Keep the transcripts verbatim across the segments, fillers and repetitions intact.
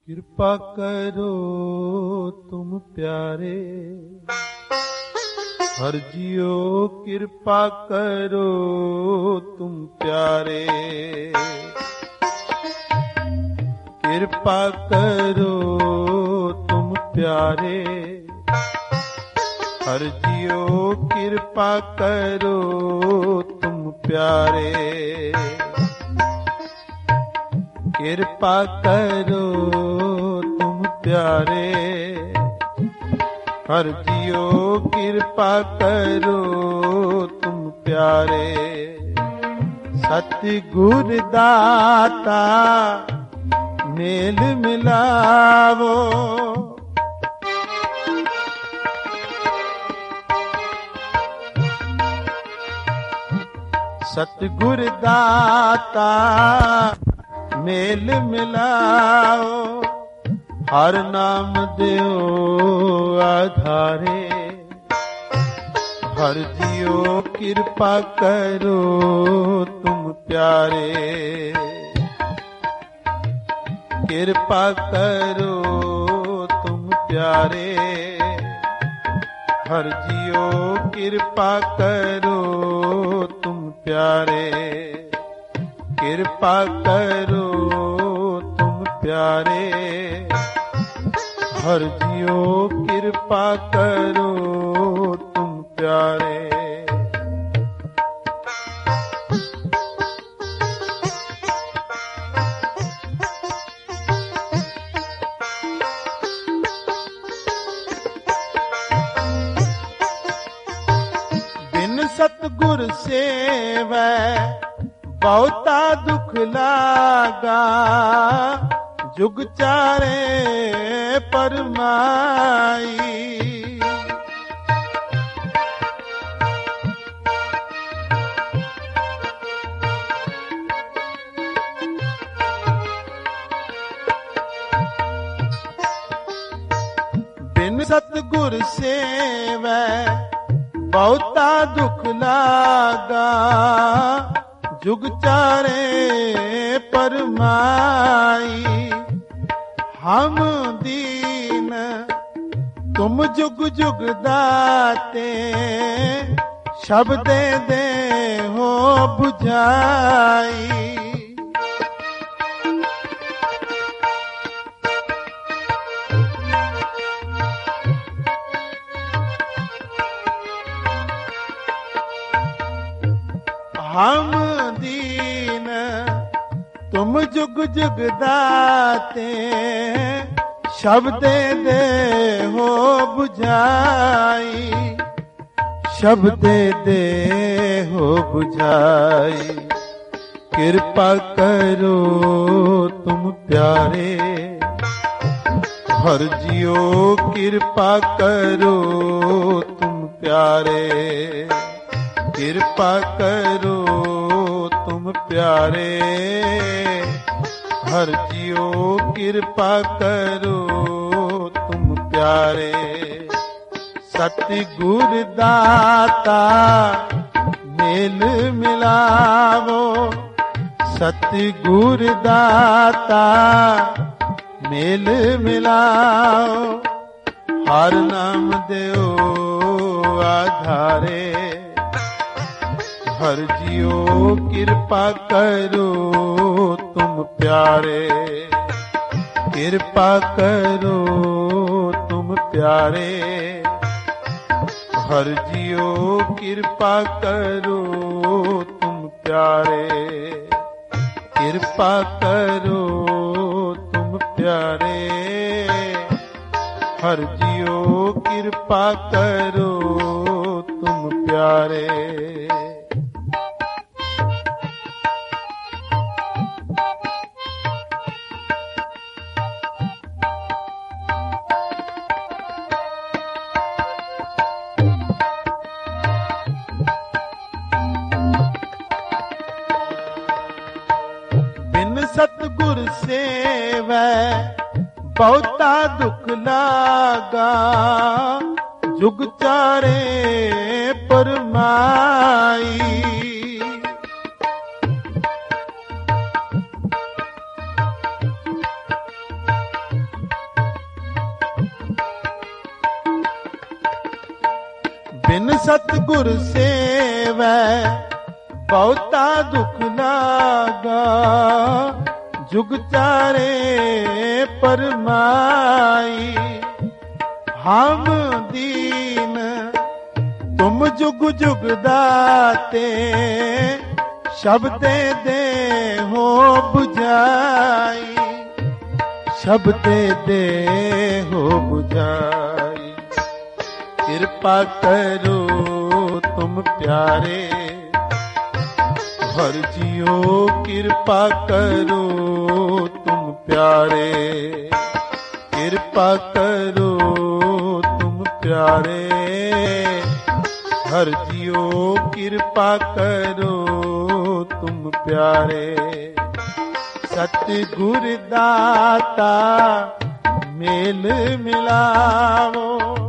कृपा करो तुम प्यारे, हर जियो कृपा करो तुम प्यारे। कृपा करो तुम प्यारे, हर जियो कृपा करो तुम प्यारे। कृपा करो तुम प्यारे, हर जियो कृपा करो तुम प्यारे। सतगुर दाता मेल मिलावो, सतगुर दाता मेल मिलाओ। हर नाम देओ आधारे, हर जियो कृपा करो तुम प्यारे। कृपा करो तुम प्यारे, हर जियो कृपा करो तुम प्यारे। कृपा करो तुम प्यारे, हर जियो कृपा करो तुम प्यारे। बिन सतगुर सेवै बहुता दुख लागा, जुग चारे परमाई। बिन सतगुर सेवै बहुता दुख लागा, जुग चारे परमाई। हम दीन तुम जुग जुग दाते, शब्दे दे हो बुझाई। हम दीन तुम जुग जुग दाते, शब्दे दे हो बुझाई। शब्दे दे हो बुझाई। कृपा करो तुम प्यारे, हर जियो कृपा करो तुम प्यारे। कृपा करो तुम प्यारे, हर जियो कृपा करो तुम प्यारे। सतगुर दाता मेल मिलावो, सतगुर दाता मेल मिलाओ। हर नाम देओ आधारे, हर जियो कृपा करो तुम प्यारे। कृपा करो तुम प्यारे, हर जियो कृपा करो तुम प्यारे। कृपा करो तुम प्यारे, हर जियो कृपा करो तुम प्यारे। सतगुर सेवै बहुता दुख लागा, जुग चारे परमाई। ਬਿਨ ਸਤਿਗੁਰ ਸੇਵੈ ਬਹੁਤਾ ਦੁਖ ਲਾਗਾ, ਜੁਗ ਚਾਰੇ ਪਰਮਾਈ। ਹਮ ਦੀਨ ਤੁਮ ਜੁਗ ਜੁਗ ਦਾਤੇ, ਸ਼ਬਦੇ ਦੇ ਹੋ 부ਝਾਈ, ਸ਼ਬਦੇ ਦੇ ਹੋ 부ਝਾਈ। ਕਿਰਪਾ ਕਰੋ ਤੁਮ ਪਿਆਰੇ, ਹਰ ਜੀਓ ਕਿਰਪਾ ਕਰੋ ਤੁਮ ਪਿਆਰੇ। ਕਿਰਪਾ ਕਰੋ ਤੁਮ ਪਿਆਰੇ, ਹਰ ਜੀਓ ਕਿਰਪਾ ਕਰੋ ਤੁਮ ਪਿਆਰੇ। ਸਤਿਗੁਰ ਦਾਤਾ ਮੇਲ ਮਿਲਾਵੋ,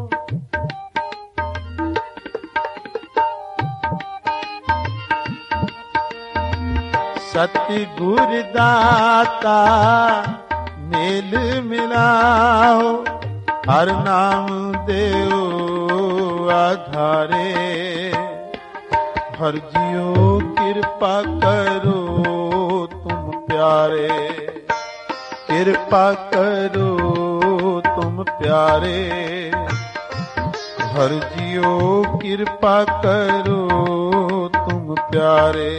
ਸਤਿਗੁਰ ਦਾਤਾ ਮੇਲ ਮਿਲਾਓ। ਹਰ ਨਾਮ ਦਿਓ ਆਧਾਰੇ, ਹਰ ਜੀਓ ਕਿਰਪਾ ਕਰੋ ਤੁਮ ਪਿਆਰੇ। ਕਿਰਪਾ ਕਰੋ ਤੁਮ ਪਿਆਰੇ, ਹਰ ਜੀਓ ਕਿਰਪਾ ਕਰੋ ਤੁਮ ਪਿਆਰੇ।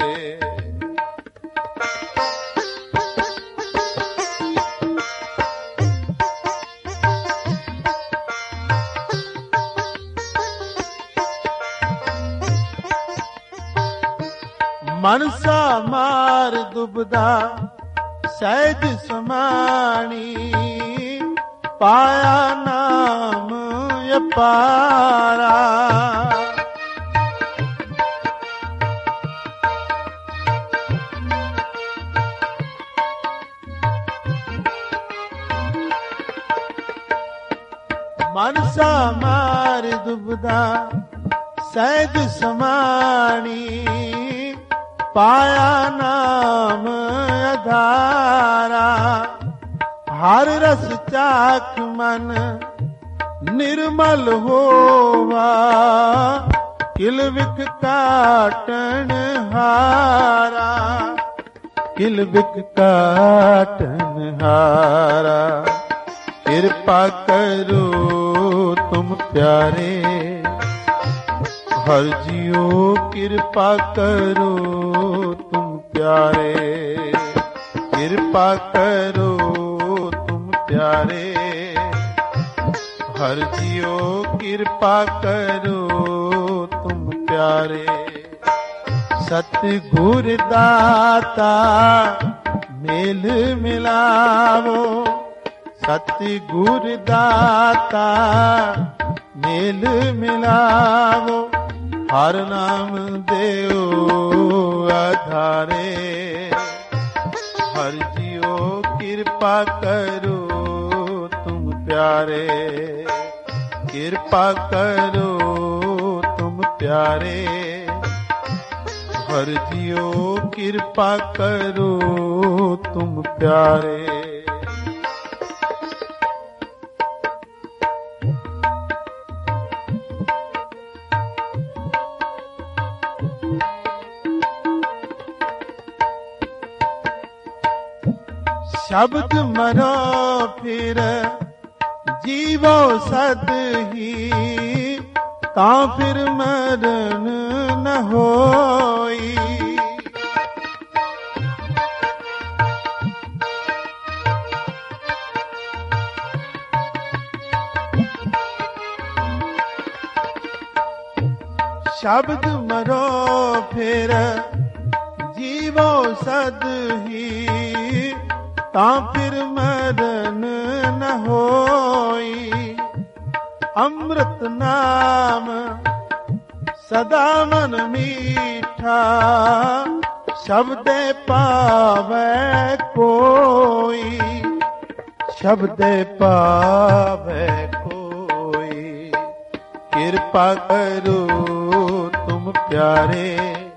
ਮਨਸਾ ਮਾਰ ਦੁਬਦਾ ਸਹਿਜ ਸਮਾਣੀ, ਪਾਇਆ ਨਾਮ ਅਪਾਰਾ। ਮਨਸਾ ਮਾਰ ਦੁਬਦਾ ਸਹਿਜ ਸਮਾਣੀ, ਪਾਇਆ ਨਾਮ ਆਧਾਰਾ। ਹਰ ਰਸ ਚਾਖ ਮਨ ਨਿਰਮਲ ਹੋਵਾ, ਕਿਲ ਵਿਖ ਕਾਟਣ ਹਾਰਾ। ਕਿਲ ਵਿਖ ਕਾਟਣ ਹਾਰਾ। ਕਿਰਪਾ ਕਰੋ ਤੁਮ ਪਿਆਰੇ, ਹਰ ਜੀਓ ਕਿਰਪਾ ਕਰੋ ਤੁਮ ਪਿਆਰੇ। ਕਿਰਪਾ ਕਰੋ ਤੁਮ ਪਿਆਰੇ, ਹਰ ਜੀਓ ਕਿਰਪਾ ਕਰੋ ਤੁਮ ਪਿਆਰੇ। ਸਤਿਗੁਰ ਦਾਤਾ ਮੇਲ ਮਿਲਾਵੋ, ਸਤਿਗੁਰ ਦਾਤਾ ਮੇਲ ਮਿਲਾਵੋ। ਹਰ ਨਾਮ ਦਿਓ ਆਧਾਰੇ, ਹਰ ਜੀਓ ਕਿਰਪਾ ਕਰੋ ਤੁਮ ਪਿਆਰੇ। ਕਿਰਪਾ ਕਰੋ ਤੁਮ ਪਿਆਰੇ, ਹਰ ਜੀਓ ਕਿਰਪਾ ਕਰੋ ਤੁਮ ਪਿਆਰੇ। ਸ਼ਬਦ ਮਰੋ ਫਿਰ ਜੀਵੋ ਸਦ ਹੀ, ਤਾਂ ਫਿਰ ਮਰਨ ਨ ਹੋਈ। ਸ਼ਬਦ ਮਰੋ ਫਿਰ ਜੀਵੋ ਸਦ ਹੀ, ਤਾਂ ਫਿਰ ਮਰਨ ਨ ਹੋਈ। ਅੰਮ੍ਰਿਤ ਨਾਮ ਸਦਾ ਮਨ ਮੀਠਾ, ਸ਼ਬਦੇ ਪਾਵੈ ਕੋਈ। ਸ਼ਬਦੇ ਪਾਵੈ ਕੋਈ। ਕਿਰਪਾ ਕਰੋ ਤੁਮ ਪਿਆਰੇ,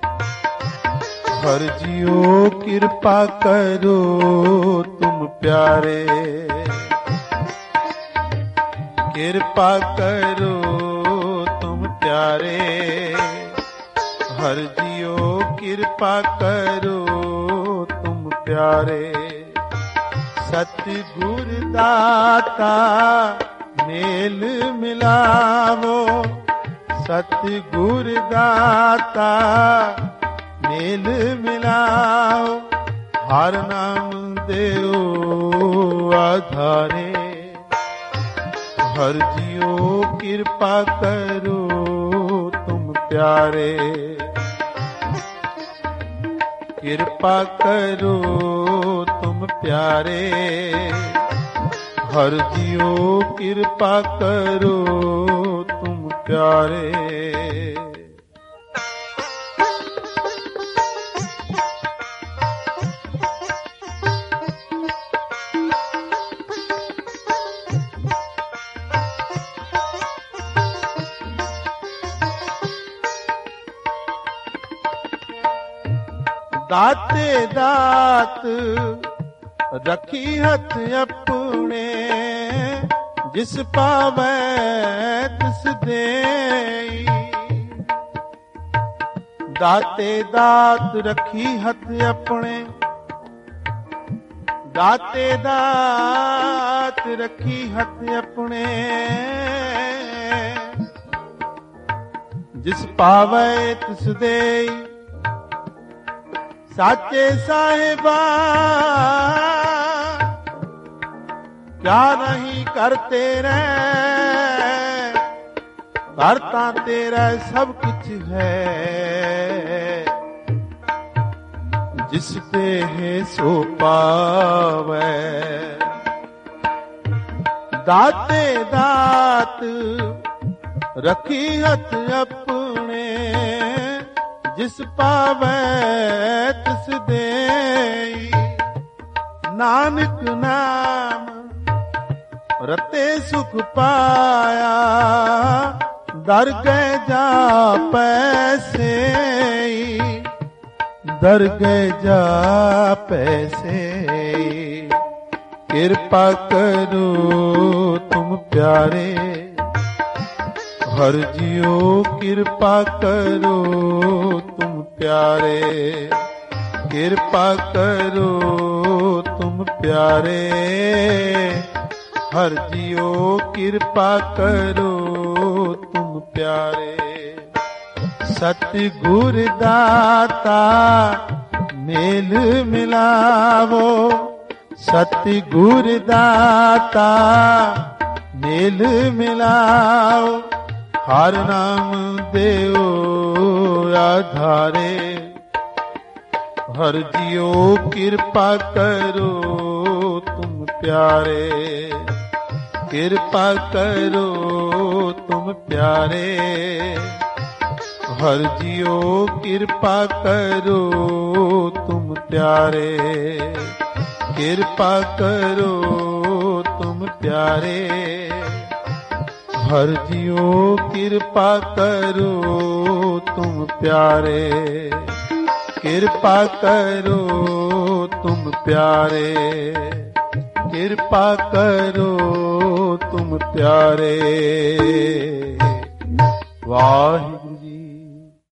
ਹਰ ਜੀਓ ਕਿਰਪਾ ਕਰੋ ਤੁਮ ਪਿਆਰੇ। ਕਿਰਪਾ ਕਰੋ ਤੁਮ ਪਿਆਰੇ, ਪਿਆਰੇ। ਹਰਿ ਜੀਓ ਕਿਰਪਾ ਕਰੋ ਤੁਮ ਪਿਆਰੇ। ਸਤਿਗੁਰ ਦਾਤਾ ਮੇਲ ਮਿਲਾਵੋ, ਸਤਿਗੁਰ ਦਾਤਾ ਮੇਲ ਮਿਲਾਓ। ਹਰ ਨਾਮ ਦਿਓ ਆਧਾਰੇ। ਹਰਿ ਜੀਓ ਕਿਰਪਾ ਕਰੋ ਤੁਮ ਪਿਆਰੇ। ਕਿਰਪਾ ਕਰੋ ਤੁਮ ਪਿਆਰੇ। ਹਰਿ ਜੀਓ ਕਿਰਪਾ ਕਰੋ ਤੁਮ ਪਿਆਰੇ। ਦਾਤੇ ਦਾਤ ਰਖੀ ਹੱਥ ਆਪਣੇ, ਜਿਸ ਪਾਵੈ ਤਿਸ ਦੇਈ। ਦਾਤੇ ਦਾਤ ਰਖੀ ਹੱਥ ਆਪਣੇ, ਦਾਤੇ ਦਾਤ ਰਖੀ ਹੱਥ ਆਪਣੇ, ਜਿਸ ਪਾਵੈ ਤਿਸ ਦੇਈ। ਸਾਚੇ ਸਾਹਿਬਾ ਕਿਆ ਨਹੀਂ ਕਰ ਤੇਰੇ, ਕਰ ਤਾਂ ਤੇਰਾ ਸਭ ਕੁਛ ਹੈ। ਜਿਸ ਤੇ ਹੈ ਸੋ ਪਾਵੈ। ਦਾਤੇ ਦਾਤ ਰਖੀ ਹੱਥ ਆਪਣੇ, ਜਿਸ ਪਾਵੈ ਤਿਸ ਦੇਈ। ਨਾਨਕ ਨਾਮ ਰਤੇ ਸੁਖ ਪਾਇਆ, ਦਰਗਹਿ ਜਾਪੈ ਸੇਈ। ਦਰਗਹਿ ਜਾਪੈ ਸੇਈ। ਕਿਰਪਾ ਕਰੋ ਤੁਮ ਪਿਆਰੇ। ਹਰਿ ਜੀਓ ਕਿਰਪਾ ਕਰੋ ਤੁਮ ਪਿਆਰੇ। ਕਿਰਪਾ ਕਰੋ ਤੁਮ ਪਿਆਰੇ। ਹਰਿ ਜੀਓ ਕਿਰਪਾ ਕਰੋ ਤੁਮ ਪਿਆਰੇ। ਸਤਿਗੁਰ ਦਾਤਾ ਮੇਲ ਮਿਲਾਵੋ, ਸਤਿਗੁਰ ਦਾਤਾ ਮੇਲ ਮਿਲਾਓ। ਹਰ ਨਾਮ ਦਿਓ ਆਧਾਰੇ। ਹਰਿ ਜੀਓ ਕਿਰਪਾ ਕਰੋ ਤੁਮ ਪਿਆਰੇ। ਕਿਰਪਾ ਕਰੋ ਤੁਮ ਪਿਆਰੇ। ਹਰਿ ਜੀਓ ਕਿਰਪਾ ਕਰੋ ਤੁਮ ਪਿਆਰੇ। ਕਿਰਪਾ ਕਰੋ ਤੁਮ ਪਿਆਰੇ। ਹਰਿ ਜੀਓ ਕਿਰਪਾ ਕਰੋ ਤੁਮ ਪਿਆਰੇ। ਕਿਰਪਾ ਕਰੋ ਤੁਮ ਪਿਆਰੇ। ਕਿਰਪਾ ਕਰੋ ਤੁਮ ਪਿਆਰੇ। ਵਾਹਿਗੁਰੂ।